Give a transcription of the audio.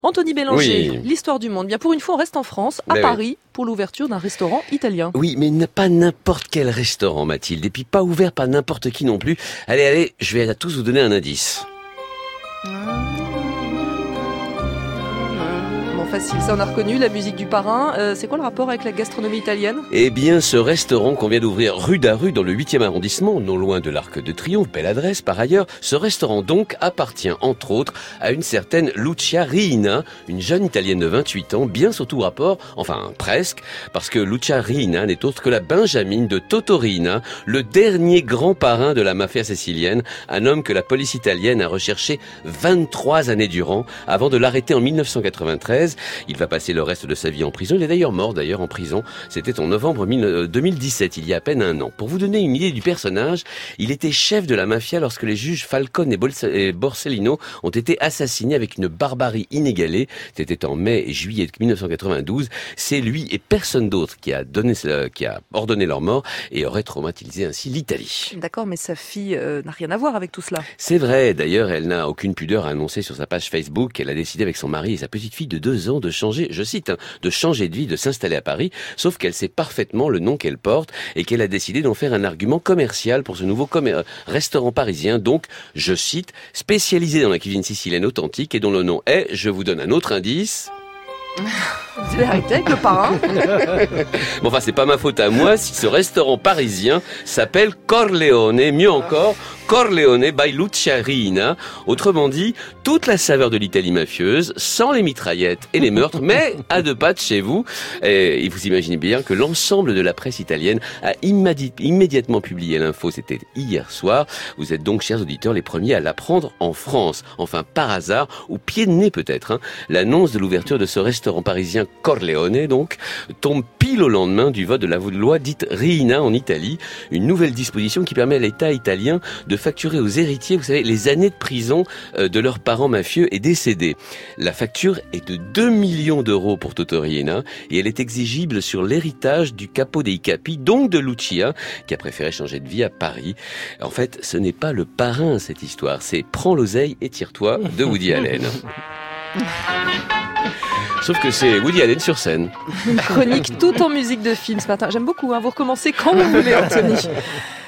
Anthony Bélanger, Oui. l'histoire du monde. Bien, pour une fois, on reste en France, à Mais Paris, pour l'ouverture d'un restaurant italien. Oui, mais pas n'importe quel restaurant, Mathilde. Et puis pas ouvert par n'importe qui non plus. Allez, je vais à tous vous donner un indice. Bon, facile, ça on a reconnu, la musique du parrain. C'est quoi le rapport avec la gastronomie italienne ? Eh bien, ce restaurant qu'on vient d'ouvrir rue d'Aru dans le 8e arrondissement, non loin de l'Arc de Triomphe, belle adresse par ailleurs, ce restaurant donc appartient entre autres à une certaine Lucia Riina, une jeune italienne de 28 ans, bien surtout rapport, enfin presque, parce que Lucia Riina n'est autre que la Benjamine de Toto Riina, le dernier grand parrain de la mafia sicilienne, un homme que la police italienne a recherché 23 années durant, avant de l'arrêter en 1993. Il va passer le reste de sa vie en prison. Il est d'ailleurs mort en prison. C'était en novembre 2017, il y a à peine un an. Pour vous donner une idée du personnage, il était chef de la mafia lorsque les juges Falcone et Borsellino ont été assassinés avec une barbarie inégalée. C'était en mai et juillet 1992. C'est lui et personne d'autre qui a ordonné leur mort et aurait traumatisé ainsi l'Italie. D'accord, mais sa fille n'a rien à voir avec tout cela. C'est vrai, d'ailleurs, elle n'a aucune pudeur à annoncer sur sa page Facebook qu'elle a décidé avec son mari et sa petite fille de 2 ans de changer, je cite, de changer de vie, de s'installer à Paris, sauf qu'elle sait parfaitement le nom qu'elle porte et qu'elle a décidé d'en faire un argument commercial pour ce nouveau restaurant parisien, donc, je cite, spécialisé dans la cuisine sicilienne authentique et dont le nom est, je vous donne un autre indice... Vous allez arrêter avec le parrain. Bon, enfin, c'est pas ma faute à moi si ce restaurant parisien s'appelle Corleone, mieux encore, Corleone by Lucia Riina. Autrement dit, toute la saveur de l'Italie mafieuse, sans les mitraillettes et les meurtres, mais à 2 pas de chez vous. Et vous imaginez bien que l'ensemble de la presse italienne a immédiatement publié l'info, c'était hier soir. Vous êtes donc, chers auditeurs, les premiers à l'apprendre en France. Enfin, par hasard, ou pied de nez peut-être, l'annonce de l'ouverture de ce restaurant parisien Corleone, donc, tombe pile au lendemain du vote de la loi dite Riina en Italie, une nouvelle disposition qui permet à l'État italien de facturer aux héritiers, vous savez, les années de prison de leurs parents mafieux et décédés. La facture est de 2 millions d'euros pour Toto Riina et elle est exigible sur l'héritage du capo dei capi, donc de Lucia, qui a préféré changer de vie à Paris. En fait, ce n'est pas le parrain cette histoire, c'est Prends l'oseille et tire-toi de Woody Allen. Sauf que c'est Woody Allen sur scène. Une chronique tout en musique de film ce matin. J'aime beaucoup, vous recommencez quand vous voulez, Anthony.